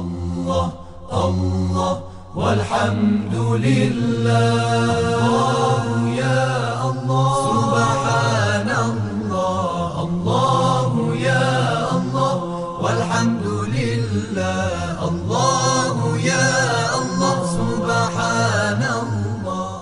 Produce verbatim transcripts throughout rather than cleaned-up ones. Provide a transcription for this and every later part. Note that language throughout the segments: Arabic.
الله الله والحمد لله. الله يا الله سبحان الله. الله يا الله والحمد لله. الله يا الله سبحان الله.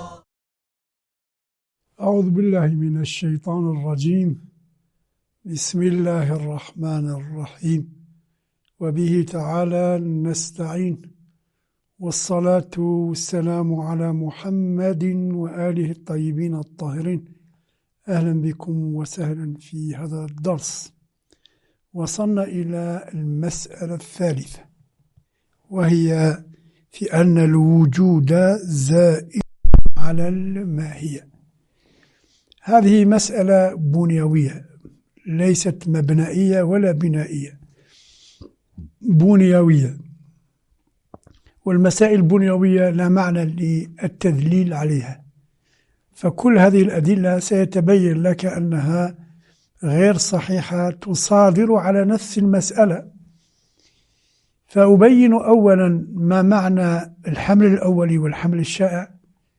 أعوذ بالله من الشيطان الرجيم. بسم الله الرحمن الرحيم. وبه تعالى نستعين، والصلاة والسلام على محمد وآله الطيبين الطاهرين. أهلا بكم وسهلا في هذا الدرس. وصلنا إلى المسألة الثالثة، وهي في أن الوجود زائد على الماهية. هذه مسألة بنيوية، ليست مبنائية ولا بنائية، بنيوية. والمسائل البنيوية لا معنى للتدليل عليها، فكل هذه الأدلة سيتبين لك أنها غير صحيحة تصادر على نفس المسألة. فأبين أولا ما معنى الحمل الأولي والحمل الشائع،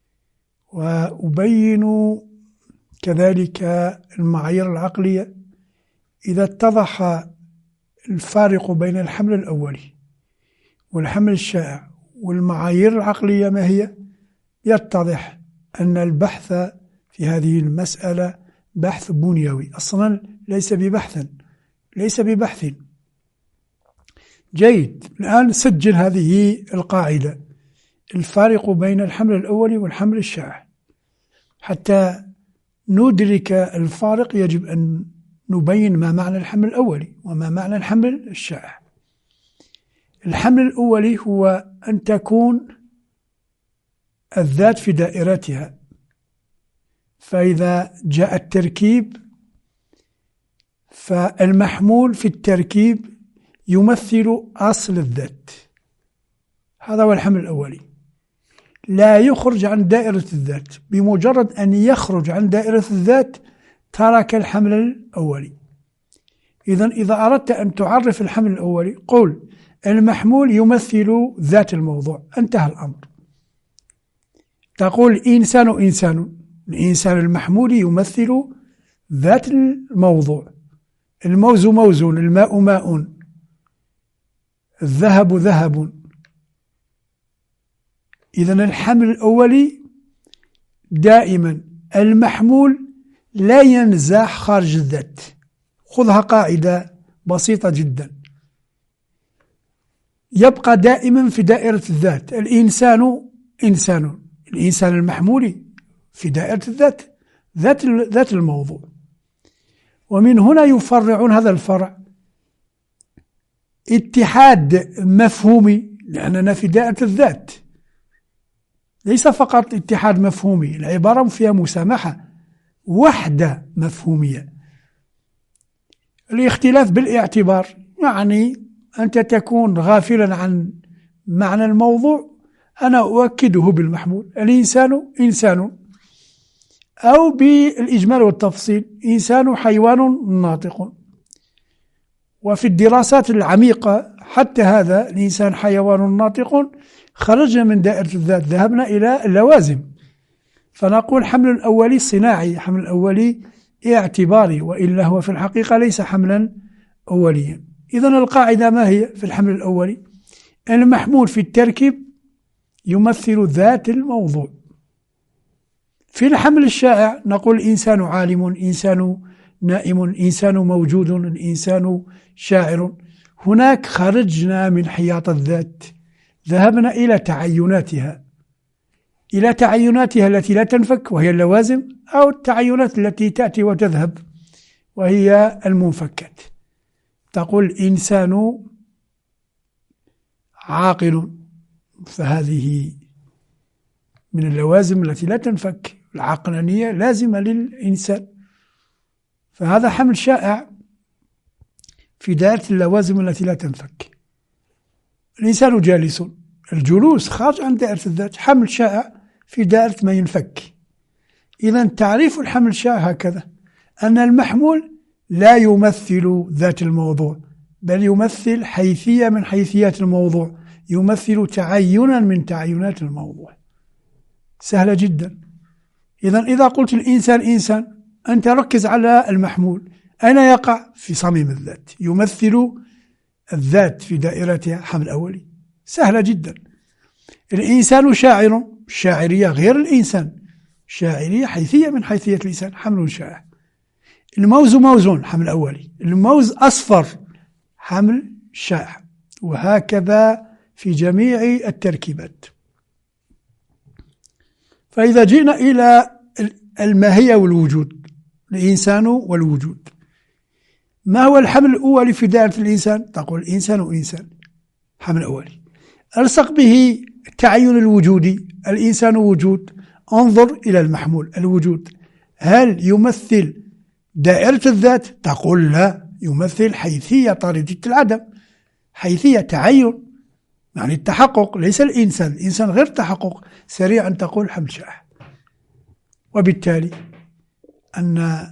وأبين كذلك المعايير العقلية. إذا اتضح الفارق بين الحمل الأولي والحمل الشائع والمعايير العقلية ما هي، يتضح أن البحث في هذه المسألة بحث بنيوي، أصلا ليس ببحث ليس ببحث جيد. الآن سجل هذه القاعدة: الفارق بين الحمل الأولي والحمل الشائع. حتى ندرك الفارق يجب أن نبين ما معنى الحمل الأولي وما معنى الحمل الشائع. الحمل الأولي هو أن تكون الذات في دائرتها، فإذا جاء التركيب فالمحمول في التركيب يمثل أصل الذات. هذا هو الحمل الأولي، لا يخرج عن دائرة الذات. بمجرد أن يخرج عن دائرة الذات ترك الحمل الأولي. إذن إذا أردت أن تعرف الحمل الأولي قل المحمول يمثل ذات الموضوع، انتهى الأمر. تقول إنسان إنسان، الإنسان المحمول يمثل ذات الموضوع. الموز موز، الماء ماء، الذهب ذهب. إذن الحمل الأولي دائما المحمول لا ينزاح خارج الذات. خذها قاعدة بسيطة جدا، يبقى دائما في دائرة الذات. الإنسان إنسان، الإنسان المحمول في دائرة الذات، ذات ذات الموضوع. ومن هنا يفرعون هذا الفرع اتحاد مفهومي، لأننا في دائرة الذات، ليس فقط اتحاد مفهومي. العبارة فيها مسامحة، وحدة مفهومية. الاختلاف بالاعتبار يعني أنت تكون غافلا عن معنى الموضوع، أنا أؤكده بالمحمول. الإنسان إنسان، أو بالإجمال والتفصيل إنسان حيوان ناطق. وفي الدراسات العميقة حتى هذا الإنسان حيوان ناطق خرجنا من دائرة الذات، ذهبنا إلى اللوازم. فنقول حمل الأولي صناعي، حمل الأولي اعتباري، وإلا هو في الحقيقة ليس حملا أوليا. إذن القاعدة ما هي في الحمل الأولي؟ المحمول في التركيب يمثل ذات الموضوع. في الحمل الشائع نقول إنسان عالم، إنسان نائم، إنسان موجود، الإنسان شاعر. هناك خرجنا من حياط الذات، ذهبنا إلى تعيناتها، إلى تعيناتها التي لا تنفك وهي اللوازم، أو التعينات التي تأتي وتذهب وهي المنفكات. تقول إنسان عاقل، فهذه من اللوازم التي لا تنفك، العقلانية لازمة للإنسان. فهذا حمل شائع في دائرة اللوازم التي لا تنفك. الإنسان جالس، الجلوس خارج عن دائرة الذات، حمل شائع في دائرة ما ينفك. إذن تعريف الحمل الشائع هكذا: أن المحمول لا يمثل ذات الموضوع، بل يمثل حيثية من حيثيات الموضوع، يمثل تعينا من تعينات الموضوع. سهلة جدا. إذن إذا قلت الإنسان إنسان، أنت ركز على المحمول، أين يقع؟ في صميم الذات، يمثل الذات في دائرتها حمل أولي. سهلة جدا. الإنسان شاعر، الشاعرية غير الإنسان، شاعرية حيثية من حيثية الإنسان، حمل شائع. الموز موزون، حمل أولي. الموز أصفر، حمل شائع. وهكذا في جميع التركيبات. فإذا جئنا إلى الماهية والوجود، الإنسان والوجود، ما هو الحمل الأولي في دائرة الإنسان؟ تقول الإنسان إنسان، حمل أولي. ألصق به التعين الوجودي، الإنسان وجود. انظر إلى المحمول الوجود، هل يمثل دائرة الذات؟ تقول لا، يمثل حيثية طاردة العدم، حيثية تعين، يعني التحقق، ليس الإنسان. الإنسان غير تحقق، سريعا تقول حمل شائع. وبالتالي أن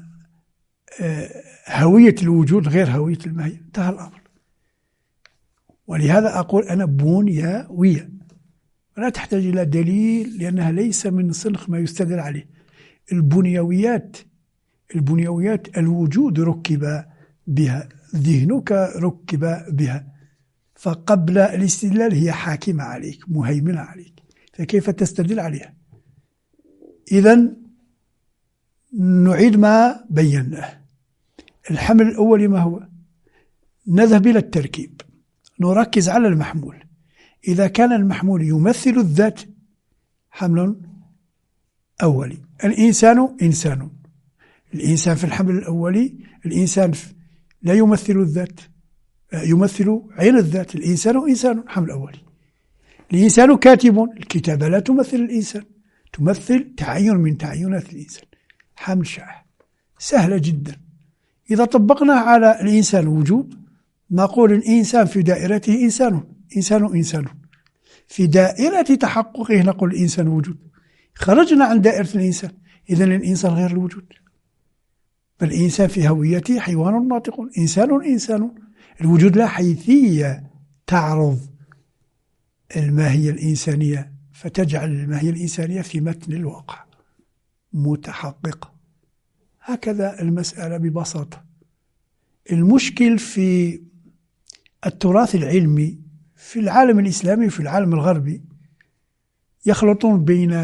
هوية الوجود غير هوية الماهية، انتهى الأمر. ولهذا أقول أنا بنيوية، لا تحتاج إلى دليل، لأنها ليس من صنف ما يستدل عليه. البنيويات البنيويات الوجود ركب بها، ذهنك ركب بها، فقبل الاستدلال هي حاكمة عليك، مهيمنة عليك، فكيف تستدل عليها؟ إذن نعيد ما بيناه. الحمل الأول ما هو؟ نذهب إلى التركيب، نركز على المحمول. إذا كان المحمول يمثل الذات، حمل أولي. الإنسان إنسان، الإنسان في الحمل الأولي، الإنسان لا يمثل الذات، يمثل عين الذات. الإنسان إنسان، حمل أولي. الإنسان كاتب، الكتابة لا تمثل الإنسان، تمثل تعين من تعينات الإنسان، حمل شائع. سهلة جدا. إذا طبقنا على الإنسان وجود، نقول الإنسان في دائرته إنسان، إنسان إنسان. في دائرة تحققه نقول الإنسان وجود. خرجنا عن دائرة الإنسان، إذن الإنسان غير الوجود، بل الإنسان في هويته حيوان ناطق، إنسان إنسان. الوجود لا حيثية تعرض الماهية الإنسانية، فتجعل الماهية الإنسانية في متن الواقع متحققة. هكذا المسألة ببساطة. المشكل في التراث العلمي في العالم الإسلامي وفي العالم الغربي، يخلطون بين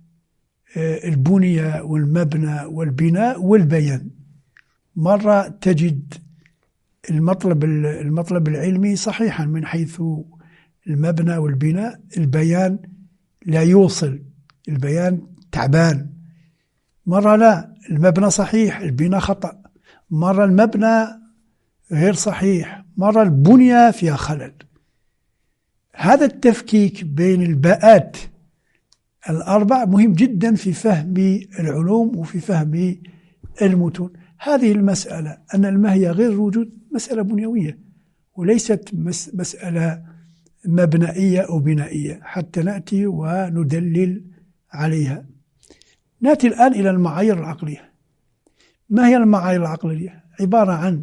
البنية والمبنى والبناء والبيان. مرة تجد المطلب المطلب العلمي صحيحا من حيث المبنى والبناء، البيان لا يوصل، البيان تعبان. مرة لا، المبنى صحيح، البناء خطأ. مرة المبنى غير صحيح، مرة البنية فيها خلل. هذا التفكيك بين الباءات الأربع مهم جدا في فهم العلوم وفي فهم المتون. هذه المسألة أن الماهية غير الوجود مسألة بنيوية، وليست مسألة مبنائية أو بنائية حتى نأتي وندلل عليها. نأتي الآن إلى المعايير العقلية. ما هي المعايير العقلية؟ عبارة عن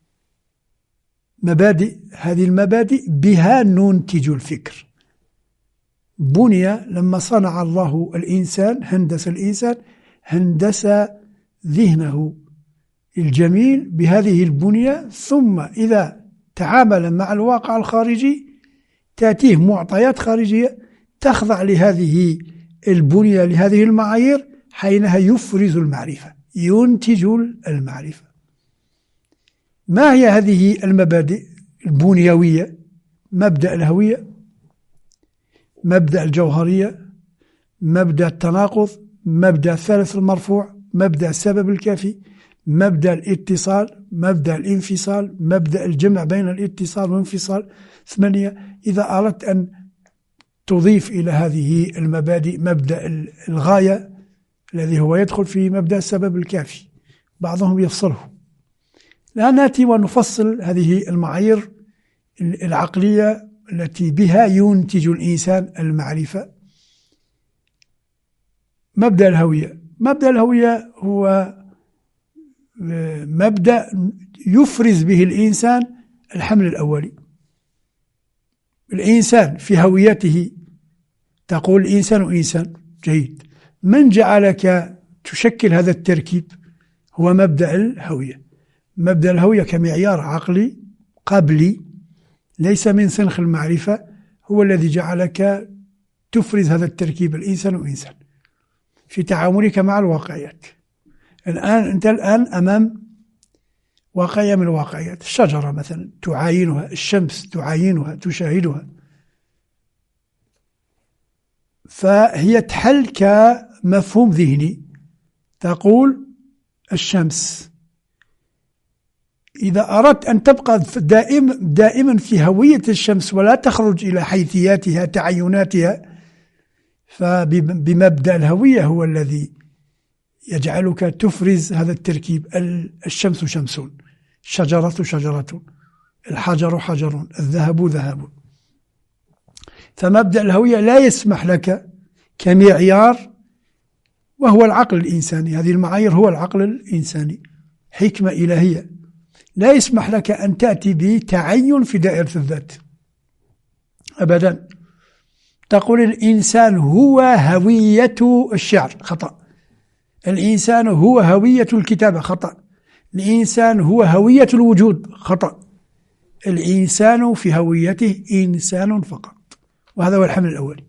مبادئ، هذه المبادئ بها ننتج الفكر. بني لما صنع الله الإنسان، هندس الإنسان، هندس ذهنه الجميل بهذه البنية، ثم إذا تعامل مع الواقع الخارجي تأتيه معطيات خارجية تخضع لهذه البنية، لهذه المعايير، حينها يفرز المعرفة، ينتج المعرفة. ما هي هذه المبادئ البنيوية؟ مبدأ الهوية، مبدأ الجوهرية، مبدأ التناقض، مبدأ الثالث المرفوع، مبدأ السبب الكافي، مبدأ الاتصال، مبدأ الانفصال، مبدأ الجمع بين الاتصال والانفصال. ثمانية. إذا أردت أن تضيف إلى هذه المبادئ مبدأ الغاية الذي هو يدخل في مبدأ السبب الكافي، بعضهم يفصله. لا نأتي ونفصل هذه المعايير العقلية التي بها ينتج الإنسان المعرفة. مبدأ الهوية، مبدأ الهوية هو مبدأ يفرز به الإنسان الحمل الأولي. الإنسان في هويته تقول الإنسان إنسان، جيد. من جعلك تشكل هذا التركيب؟ هو مبدأ الهوية. مبدأ الهوية كمعيار عقلي قبلي ليس من سنخ المعرفة، هو الذي جعلك تفرز هذا التركيب الإنسان إنسان في تعاملك مع الواقعيات. الآن أنت الآن أمام واقعية من الواقعيات، الشجرة مثلا تعاينها، الشمس تعاينها تشاهدها، فهي تحل كمفهوم ذهني. تقول الشمس. إذا أردت أن تبقى دائم دائما في هوية الشمس ولا تخرج إلى حيثياتها تعيناتها، فبمبدأ الهوية هو الذي يجعلك تفرز هذا التركيب. الشمس شمس، الشجرة شجرة، الحجر حجر، الذهب ذهب. فمبدأ الهوية لا يسمح لك كمعيار، وهو العقل الإنساني، هذه المعايير هو العقل الإنساني، حكمة إلهية، لا يسمح لك أن تأتي بتعين في دائرة الذات أبدا. تقول الإنسان هو هوية الشعر، خطأ. الإنسان هو هوية الكتابة، خطأ. الإنسان هو هوية الوجود، خطأ. الإنسان في هويته إنسان فقط، وهذا هو الحمل الأولي.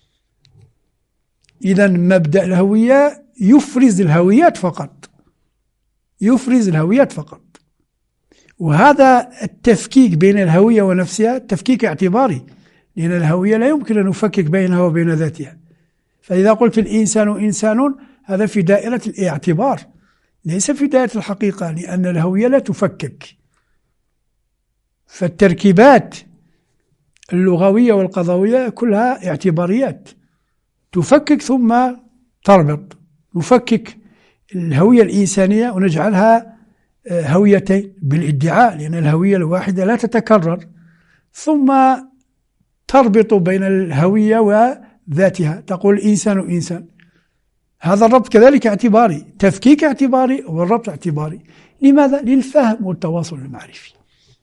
إذن مبدأ الهوية يفرز الهويات فقط، يفرز الهويات فقط. وهذا التفكيك بين الهوية ونفسها تفكيك اعتباري، لأن الهوية لا يمكن أن نفكك بينها وبين ذاتها. فإذا قلت الإنسان إنسان، هذا في دائرة الاعتبار ليس في دائرة الحقيقة، لأن الهوية لا تفكك. فالتركيبات اللغوية والقضاوية كلها اعتباريات تفكك ثم تربط. نفكك الهوية الإنسانية ونجعلها هويتين بالادعاء، لأن الهوية الواحدة لا تتكرر، ثم تربط بين الهوية وذاتها. تقول الإنسان إنسان، هذا الربط كذلك اعتباري، تفكيك اعتباري والربط اعتباري. لماذا؟ للفهم والتواصل المعرفي.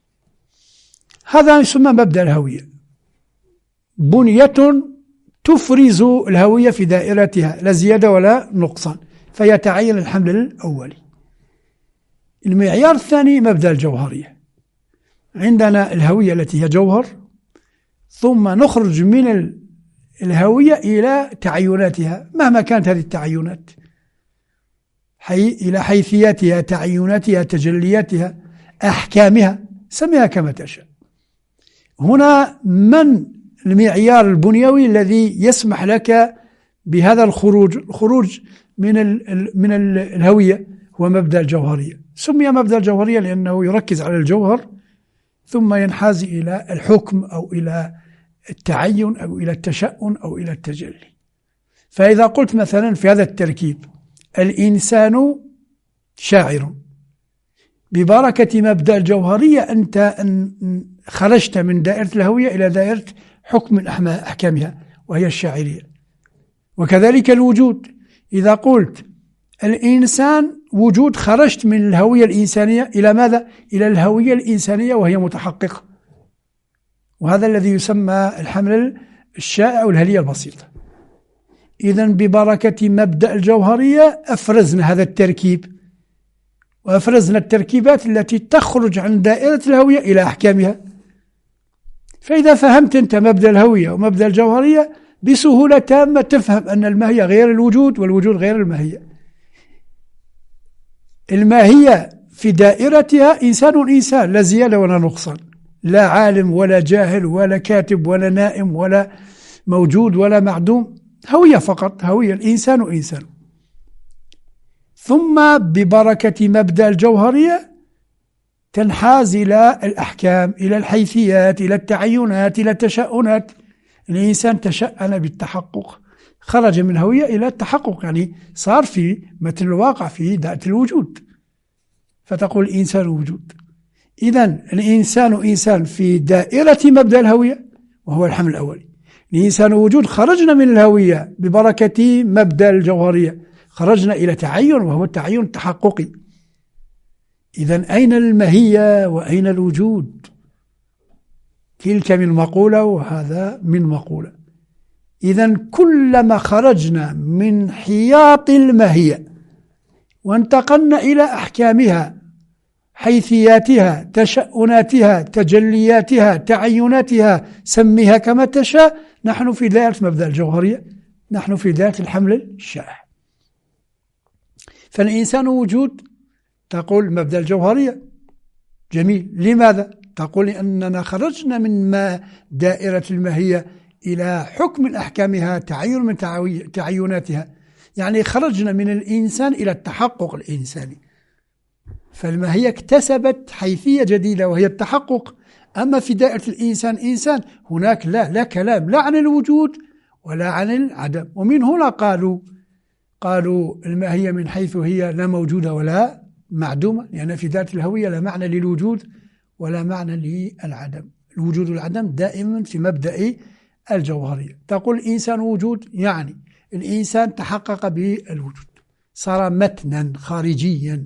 هذا يسمى مبدأ الهوية، بنية تفرز الهوية في دائرتها، لا زيادة ولا نقصان، فيتعين الحمل الأولي. المعيار الثاني مبدأ الجوهرية. عندنا الهوية التي هي جوهر، ثم نخرج من الهوية إلى تعيناتها مهما كانت هذه التعينات، حي إلى حيثياتها، تعيناتها، تجلياتها، أحكامها، سميها كما تشاء. هنا من المعيار البنيوي الذي يسمح لك بهذا الخروج الخروج من ال من ال الهوية؟ هو مبدأ الجوهرية. سمي مبدأ الجوهرية لأنه يركز على الجوهر ثم ينحاز إلى الحكم أو إلى التعين أو إلى التشأن أو إلى التجلي. فإذا قلت مثلا في هذا التركيب الإنسان شاعر، ببركة مبدأ الجوهرية أنت خرجت من دائرة الهوية إلى دائرة حكم من أحكامها وهي الشاعرية. وكذلك الوجود، إذا قلت الإنسان وجود خرجت من الهوية الإنسانية إلى ماذا؟ إلى الهوية الإنسانية وهي متحققة. وهذا الذي يسمى الحمل الشائع والهلية البسيطة. إذن ببركة مبدأ الجوهرية أفرزنا هذا التركيب، وأفرزنا التركيبات التي تخرج عن دائرة الهوية إلى أحكامها. فإذا فهمت أنت مبدأ الهوية ومبدأ الجوهرية بسهولة تامة تفهم أن الماهية غير الوجود والوجود غير الماهية. الماهية في دائرتها إنسان إنسان، لا زيادة ولا نقصان، لا عالم ولا جاهل ولا كاتب ولا نائم ولا موجود ولا معدوم، هوية فقط، هوية الإنسان إنسان. ثم ببركة مبدأ الجوهرية تنحاز إلى الأحكام، إلى الحيثيات، إلى التعينات، إلى التشأنات. الإنسان تشأن بالتحقق، خرج من الهوية إلى التحقق، يعني صار في مثل الواقع في ذات الوجود، فتقول الإنسان وجود. إذن الإنسان إنسان في دائرة مبدأ الهوية وهو الحمل الأولي. الإنسان وجود، خرجنا من الهوية ببركة مبدأ الجوهرية، خرجنا إلى تعين وهو التعين التحققي. إذن أين الماهية وأين الوجود؟ تلك من مقولة وهذا من مقولة. إذن كلما خرجنا من حياط الماهية وانتقلنا إلى أحكامها، حيثياتها، تشأناتها، تجلياتها، تعيناتها، سميها كما تشاء، نحن في دائرة مبدأ الجوهرية، نحن في دائرة الحمل الشائع. فالإنسان وجود، تقول مبدأ الجوهرية، جميل. لماذا؟ تقول لأننا خرجنا من ما دائرة الماهية إلى حكم من أحكامها، تعين من تعيناتها، يعني خرجنا من الإنسان إلى التحقق الإنساني. فالماهية اكتسبت حيثية جديدة وهي التحقق. أما في دائرة الإنسان إنسان، هناك لا لا كلام لا عن الوجود ولا عن العدم. ومن هنا قالوا قالوا الماهية من حيث هي لا موجودة ولا معدومة، لأن في ذات الهوية لا معنى للوجود ولا معنى للعدم. الوجود والعدم دائما في مبدأ الجوهرية. تقول الإنسان وجود، يعني الإنسان تحقق بالوجود، صار متنا خارجيا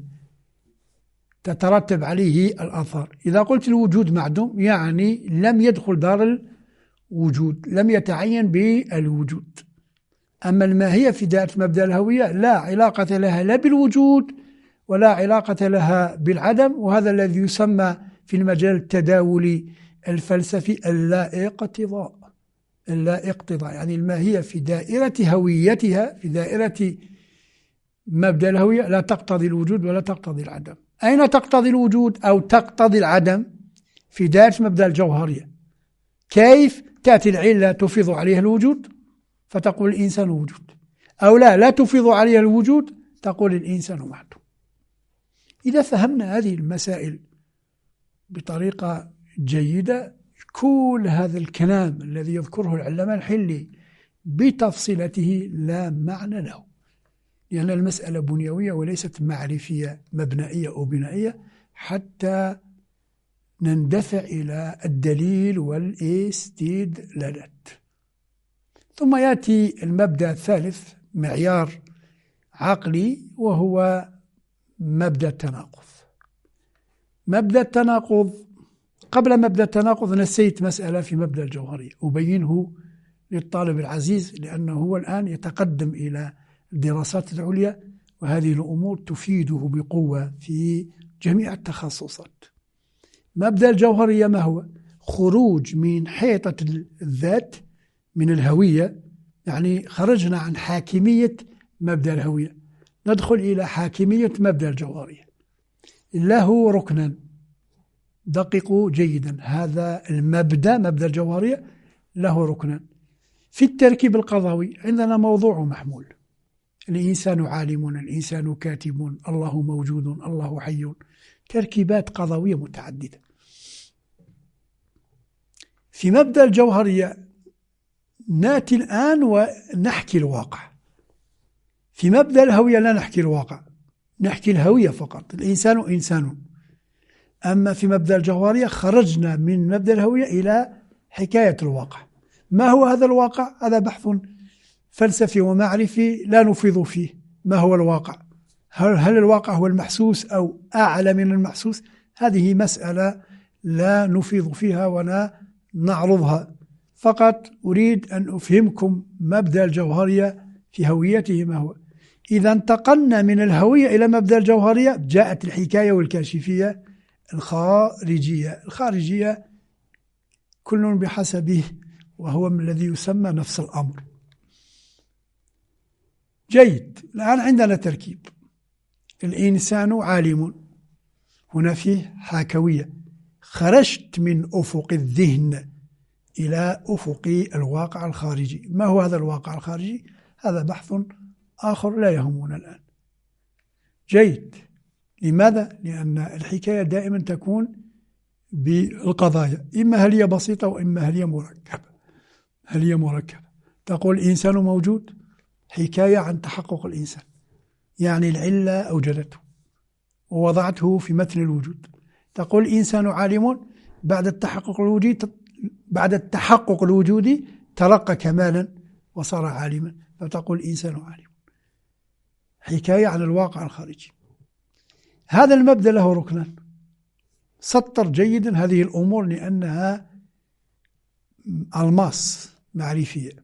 تترتب عليه الآثار. إذا قلت الوجود معدوم يعني لم يدخل دار الوجود، لم يتعين بالوجود. أما الماهية في دائرة مبدأ الهوية لا علاقة لها لا بالوجود ولا علاقة لها بالعدم، وهذا الذي يسمى في المجال التداولي الفلسفي اللا اقتضاء. اللا اقتضاء يعني الماهية في دائرة هويتها، في دائرة مبدأ الهوية، لا تقتضي الوجود ولا تقتضي العدم. أين تقتضي الوجود أو تقتضي العدم؟ في دائرة مبدأ الجوهرية. كيف؟ تأتي العلة تفيض عليها الوجود فتقول الإنسان وجود، أو لا لا تفيض عليها الوجود تقول الإنسان معدوم. إذا فهمنا هذه المسائل بطريقة جيدة، كل هذا الكلام الذي يذكره العلماء الحلي بتفصيلته لا معنى له، لأن المسألة بنيوية وليست معرفية مبنائية أو بنائية حتى نندفع إلى الدليل والاستدلالات. ثم يأتي المبدأ الثالث، معيار عقلي، وهو مبدأ التناقض. مبدأ التناقض، قبل مبدأ التناقض نسيت مسألة في مبدأ الجوهرية أبينه للطالب العزيز، لأنه هو الآن يتقدم إلى الدراسات العليا، وهذه الأمور تفيده بقوة في جميع التخصصات. مبدأ الجوهرية ما هو؟ خروج من حيطة الذات، من الهوية، يعني خرجنا عن حاكمية مبدأ الهوية ندخل إلى حاكمية مبدأ الجوهرية. له ركنا، دققوا جيدا، هذا المبدأ مبدأ الجوهرية له ركنا. في التركيب القضاوي عندنا موضوع محمول، الإنسان عالم، الإنسان كاتب، الله موجود، الله حي، تركيبات قضاوية متعددة. في مبدأ الجوهرية نأتي الآن ونحكي الواقع. في مبدأ الهوية لا نحكي الواقع، نحكي الهوية فقط، الإنسان إنسان. أما في مبدأ الجوهرية خرجنا من مبدأ الهوية إلى حكاية الواقع. ما هو هذا الواقع؟ هذا بحث فلسفي ومعرفي لا نفيض فيه. ما هو الواقع؟ هل, هل الواقع هو المحسوس أو أعلى من المحسوس؟ هذه مسألة لا نفيض فيها ولا نعرضها، فقط أريد أن أفهمكم مبدأ الجوهرية في هويته ما هو. إذا انتقلنا من الهوية إلى مبدأ الجوهرية جاءت الحكاية والكاشفية الخارجية. الخارجية كل بحسبه، وهو الذي يسمى نفس الأمر. جيد، الآن عندنا تركيب، الإنسان عالم، هنا فيه حاكوية، خرجت من أفق الذهن إلى أفق الواقع الخارجي. ما هو هذا الواقع الخارجي؟ هذا بحث آخر لا يهمنا الآن. جيد، لماذا؟ لأن الحكاية دائما تكون بالقضايا، إما هل هي بسيطة وإما هل هي مركبة. هل هي مركبة، تقول الإنسان موجود، حكاية عن تحقق الإنسان، يعني العلة أوجدته ووضعته في متن الوجود. تقول الإنسان عالم، بعد التحقق الوجودي بعد التحقق الوجودي تلقى كمالا وصار عالما، فتقول الإنسان عالم، حكاية عن الواقع الخارجي. هذا المبدأ له ركنا، سطر جيدا هذه الأمور لأنها ألماس معرفية.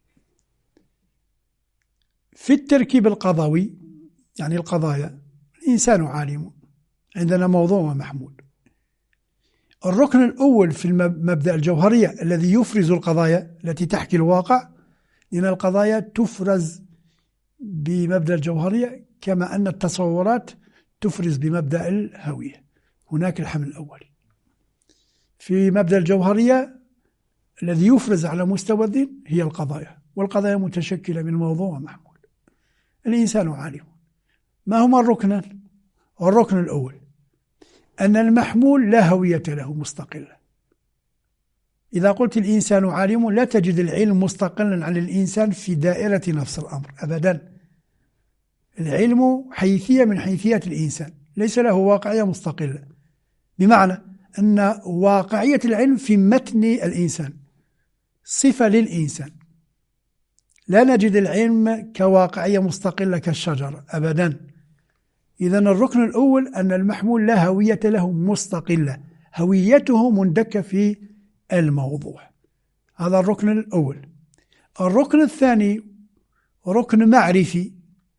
في التركيب القضوي يعني القضايا الإنسان عالم، عندنا موضوع ومحمول. الركن الأول في المبدأ الجوهرية الذي يفرز القضايا التي تحكي الواقع، لأن القضايا تفرز بمبدأ الجوهرية كما أن التصورات تفرز بمبدأ الهوية. هناك الحمل الأول في مبدأ الجوهرية الذي يفرز على مستوى الذهن هي القضايا، والقضايا متشكلة من موضوع ومحمول. الإنسان عالم. ما هما الركنان؟ الركن الأول أن المحمول لا هوية له مستقلة. إذا قلت الإنسان عالم لا تجد العلم مستقلا عن الإنسان في دائرة نفس الأمر أبدا. العلم حيثية من حيثيات الإنسان، ليس له واقعية مستقلة، بمعنى أن واقعية العلم في متن الإنسان، صفة للإنسان. لا نجد العلم كواقعية مستقلة كالشجرة أبدا. إذن الركن الأول أن المحمول لا هوية له مستقلة، هويته مندكة في الموضوع. هذا الركن الأول. الركن الثاني ركن معرفي.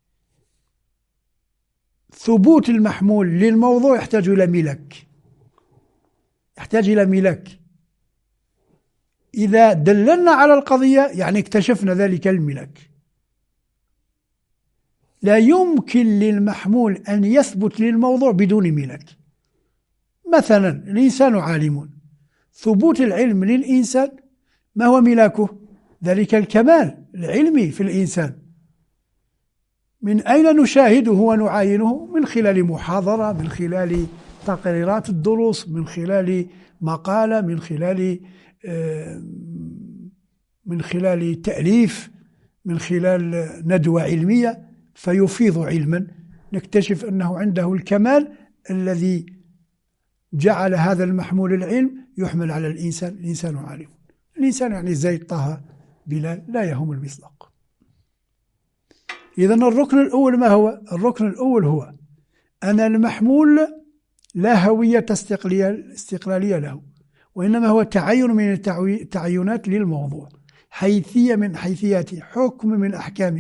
ثبوت المحمول للموضوع يحتاج إلى ملك، يحتاج إلى ملك. إذا دللنا على القضية يعني اكتشفنا ذلك الملك. لا يمكن للمحمول أن يثبت للموضوع بدون ملك. مثلا الإنسان عالم، ثبوت العلم للإنسان ما هو ملاكه؟ ذلك الكمال العلمي في الإنسان. من أين نشاهده ونعاينه؟ من خلال محاضرة، من خلال تقريرات الدروس، من خلال مقالة، من خلال من خلال تأليف، من خلال ندوة علمية، فيفيض علما نكتشف أنه عنده الكمال الذي جعل هذا المحمول العلم يحمل على الإنسان. الإنسان عالم. الإنسان يعني زيد طه بلال لا يهم المصداق. إذن الركن الأول ما هو؟ الركن الأول هو أن المحمول لا هوية استقلالية له، وإنما هو تعين من التعينات للموضوع، حيثية من حيثياته، حكم من أحكامه.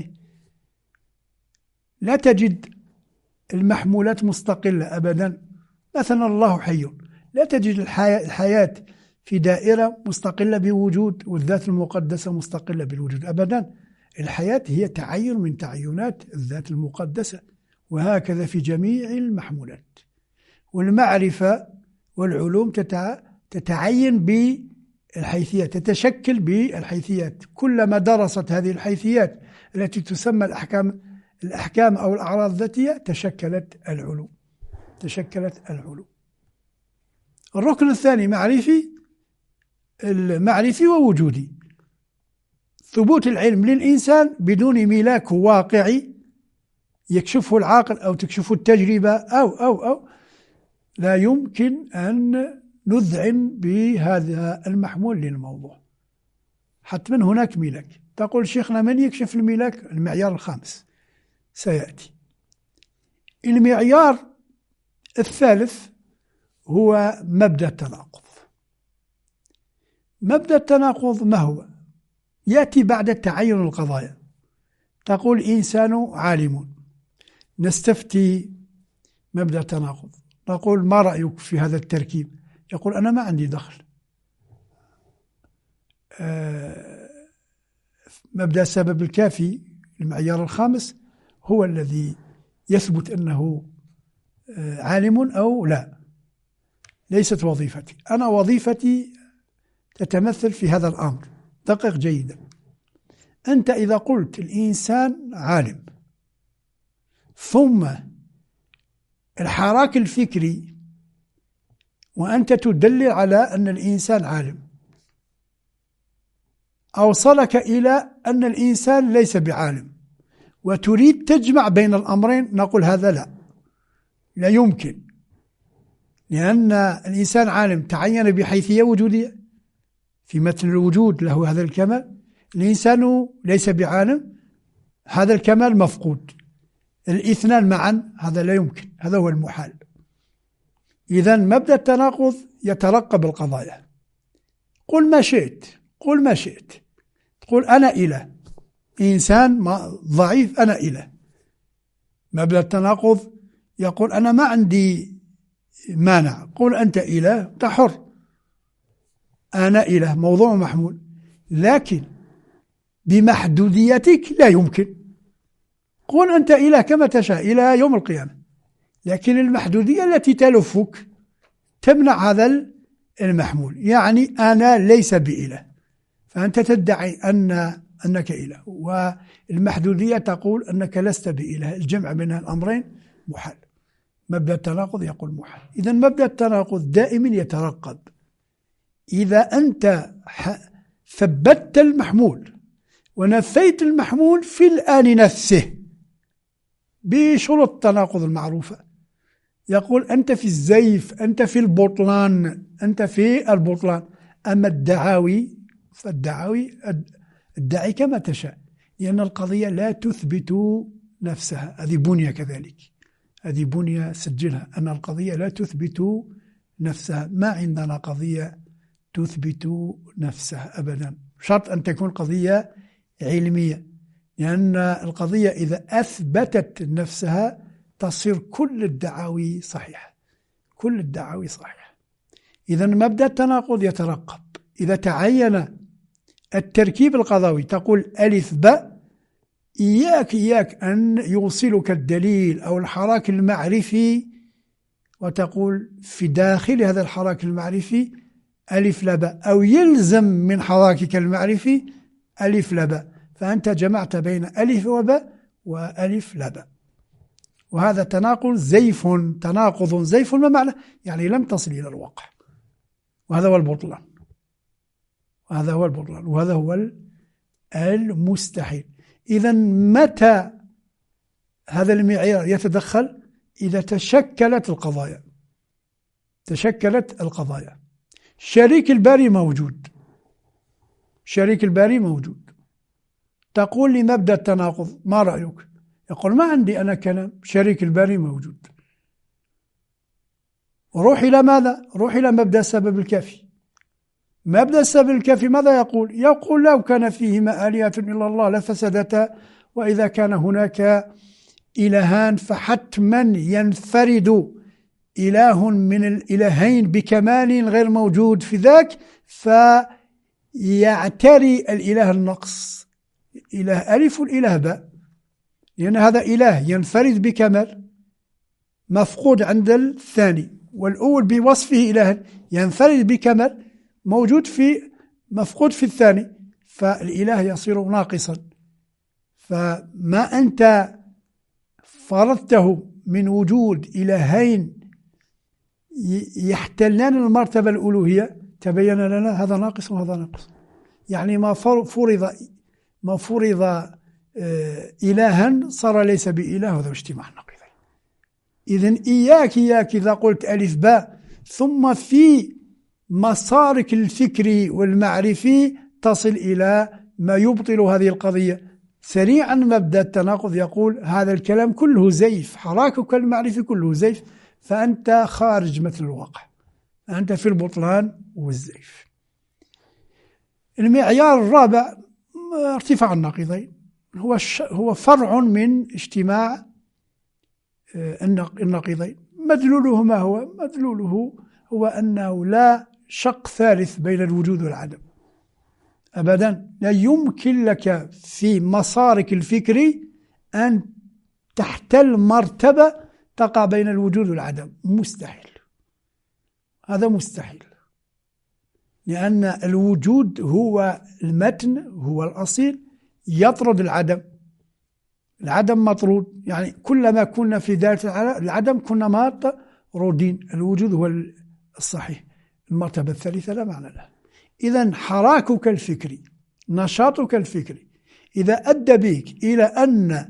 لا تجد المحمولات مستقلة أبدا. مثلا الله حي، لا تجد الحياة في دائرة مستقلة بوجود، والذات المقدسة مستقلة بالوجود أبدا. الحياة هي تعين من تعينات الذات المقدسة، وهكذا في جميع المحمولات. والمعرفة والعلوم تتعين بالحيثية، تتشكل بالحيثيات. كلما درست هذه الحيثيات التي تسمى الأحكام الأحكام أو الأعراض الذاتية تشكلت العلوم تشكلت العلوم. الركن الثاني معرفي، المعرفي ووجودي. ثبوت العلم للإنسان بدون ملاك واقعي يكشفه العاقل أو تكشفه التجربة أو أو أو لا يمكن أن نذعن بهذا المحمول للموضوع. حتما هناك ملاك. تقول شيخنا من يكشف الملاك؟ المعيار الخامس سيأتي. المعيار الثالث هو مبدأ التناقض. مبدأ التناقض ما هو؟ يأتي بعد تعين القضايا. تقول إنسان عالم، نستفتي مبدأ التناقض، نقول ما رأيك في هذا التركيب؟ يقول أنا ما عندي دخل. آه مبدأ السبب الكافي المعيار الخامس هو الذي يثبت أنه آه عالم أو لا. ليست وظيفتي أنا، وظيفتي تتمثل في هذا الأمر. دقق جيدا. أنت إذا قلت الإنسان عالم ثم الحراك الفكري وأنت تدلل على أن الإنسان عالم أوصلك إلى أن الإنسان ليس بعالم وتريد تجمع بين الأمرين، نقول هذا لا لا يمكن، لأن الإنسان عالم تعين بحيثية وجودية في متن الوجود له هذا الكمال. الإنسان ليس بعالم، هذا الكمال مفقود. الاثنان معا هذا لا يمكن، هذا هو المحال. إذن مبدأ التناقض يترقب القضايا. قل ما شئت، قل ما شئت، تقول أنا إله، إنسان ضعيف أنا إله. مبدأ التناقض يقول أنا ما عندي مانع، قل أنت إله أنت حر، أنا إله موضوع محمول، لكن بمحدوديتك لا يمكن. قل أنت إله كما تشاء إلى يوم القيامة، لكن المحدودية التي تلفك تمنع هذا المحمول. يعني أنا ليس بإله، فأنت تدعي أن أنك إله، والمحدودية تقول أنك لست بإله. الجمع بين الأمرين محال. مبدأ التناقض يقول محال. إذن مبدأ التناقض دائما يترقب. إذا أنت ثبتت المحمول ونفيت المحمول في الآن نفسه بشروط التناقض المعروفة، يقول أنت في الزيف، أنت في البطلان، أنت في البطلان. أما الدعاوي فالدعاوي ادعي كما تشاء، لأن القضية لا تثبت نفسها. هذه بنية كذلك، هذه بنية سجلها، أن القضية لا تثبت نفسها. ما عندنا قضية تثبت نفسها أبدا، شرط أن تكون قضية علمية، لأن القضية إذا أثبتت نفسها تصير كل الدعاوي صحيحة، كل الدعاوي صحيحة. إذا مبدأ التناقض يترقب. إذا تعين التركيب القضاوي تقول ألف باء، إياك إياك أن يوصلك الدليل أو الحراك المعرفي وتقول في داخل هذا الحراك المعرفي ألف لا باء، أو يلزم من حراكك المعرفي ألف لا باء، فأنت جمعت بين ألف وباء وألف لا باء، وهذا تناقض زيف. تناقض زيف ما معنى؟ يعني لم تصل إلى الواقع، وهذا هو البطلان، وهذا هو البطلان، وهذا هو المستحيل. إذا متى هذا المعيار يتدخل؟ إذا تشكلت القضايا، تشكلت القضايا. شريك الباري موجود، شريك الباري موجود، تقول لي مبدأ التناقض ما رأيك؟ يقول ما عندي أنا كلام، شريك الباري موجود. روح إلى ماذا؟ روح إلى مبدأ السبب الكافي. مبدأ السبب الكافي ماذا يقول؟ يقول لو كان فيهما آلهة إلا الله لفسدتا، وإذا كان هناك إلهان فحتما ينفرد إله من الإلهين بكمال غير موجود في ذاك، فيعتري الإله النقص، إله ألف والإله باء، لأن هذا إله ينفرد بكمال مفقود عند الثاني، والأول بوصفه إله ينفرد بكمال موجود في مفقود في الثاني، فالإله يصير ناقصا. فما أنت فرضته من وجود إلهين يحتلان المرتبة الألوهية تبين لنا هذا ناقص وهذا ناقص. يعني ما فرض ما فرض إلها صار ليس بإله، وهذا اجتماع نقيضين. إذن إياك إياك إذا قلت ألف باء ثم في مسارك الفكري والمعرفي تصل إلى ما يبطل هذه القضية. سريعا مبدأ التناقض يقول هذا الكلام كله زيف، حراكك المعرفي كله زيف، فأنت خارج مثل الواقع، أنت في البطلان والزيف. المعيار الرابع ارتفاع النقيضين، هو هو فرع من اجتماع النقيضين. مدلوله ما هو؟ مدلوله هو أنه لا شق ثالث بين الوجود والعدم أبدا. لا يمكن لك في مسارك الفكري أن تحتل مرتبة تقع بين الوجود والعدم، مستحيل، هذا مستحيل، لأن الوجود هو المتن، هو الأصيل، يطرد العدم، العدم مطرود، يعني كلما كنا في ذات العدم كنا مطرودين، الوجود هو الصحيح، المرتبة الثالثة لا معنى لها. إذن حراكك الفكري، نشاطك الفكري إذا أدى بك إلى أن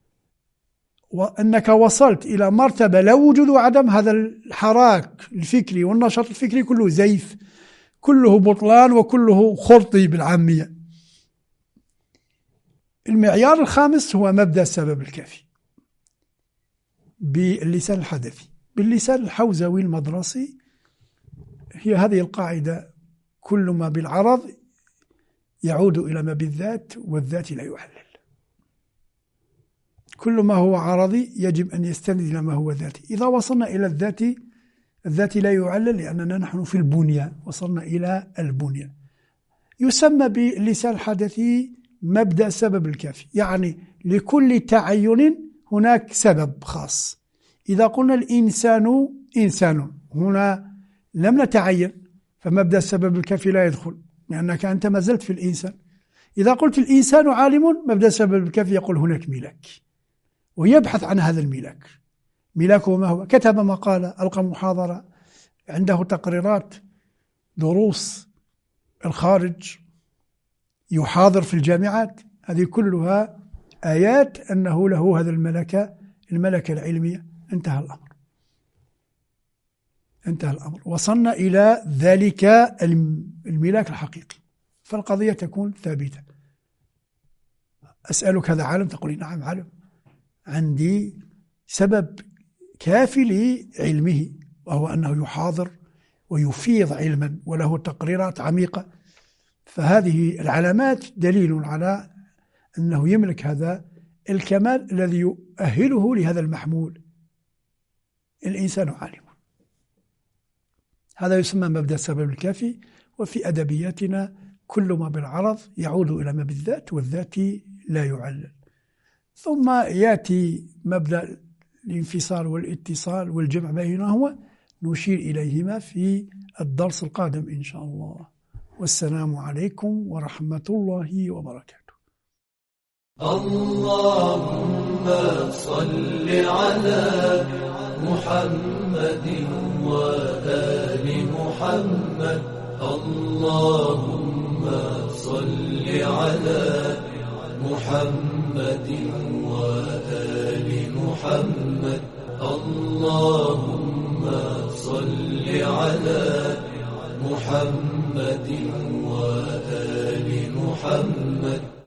وأنك وصلت إلى مرتبة لا وجود وعدم، هذا الحراك الفكري والنشاط الفكري كله زيف، كله بطلان، وكله خرطي بالعامية. المعيار الخامس هو مبدأ السبب الكافي باللسان الحدثي. باللسان الحوزوي المدرسي هي هذه القاعدة: كل ما بالعرض يعود إلى ما بالذات، والذات لا يعلل. كل ما هو عرضي يجب أن يستند إلى ما هو ذاتي. إذا وصلنا إلى الذات، الذات لا يعلل لأننا نحن في البنية، وصلنا إلى البنية. يسمى باللسان الحدثي مبدأ سبب الكافي، يعني لكل تعين هناك سبب خاص. إذا قلنا الإنسان إنسان، هنا لم نتعين، فمبدأ السبب الكافي لا يدخل، لأنك أنت ما زلت في الإنسان. إذا قلت الإنسان عالم، مبدأ السبب الكافي يقول هناك ملاك، ويبحث عن هذا الملاك. ملاكه ما هو؟ كتب مقالة، ألقى محاضرة، عنده تقريرات، دروس الخارج، يحاضر في الجامعات. هذه كلها آيات أنه له هذا الملكة، الملكة العلمية. انتهى الأمر، انتهى الأمر، وصلنا إلى ذلك الملاك الحقيقي، فالقضية تكون ثابتة. أسألك هذا عالم؟ تقول نعم عالم، عندي سبب كافي لعلمه، وهو أنه يحاضر ويفيض علما وله تقريرات عميقة. فهذه العلامات دليل على أنه يملك هذا الكمال الذي يؤهله لهذا المحمول. الإنسان عالم، هذا يسمى مبدأ السبب الكافي. وفي أدبياتنا كل ما بالعرض يعود إلى ما بالذات، والذات لا يعلل. ثم يأتي مبدأ الانفصال والاتصال والجمع بينهما، نشير إليهما في الدرس القادم إن شاء الله. والسلام عليكم ورحمة الله وبركاته. اللهم صل على محمد وآل محمد. اللهم صل على محمد وآل محمد. اللهم صل على محمد وآل محمد.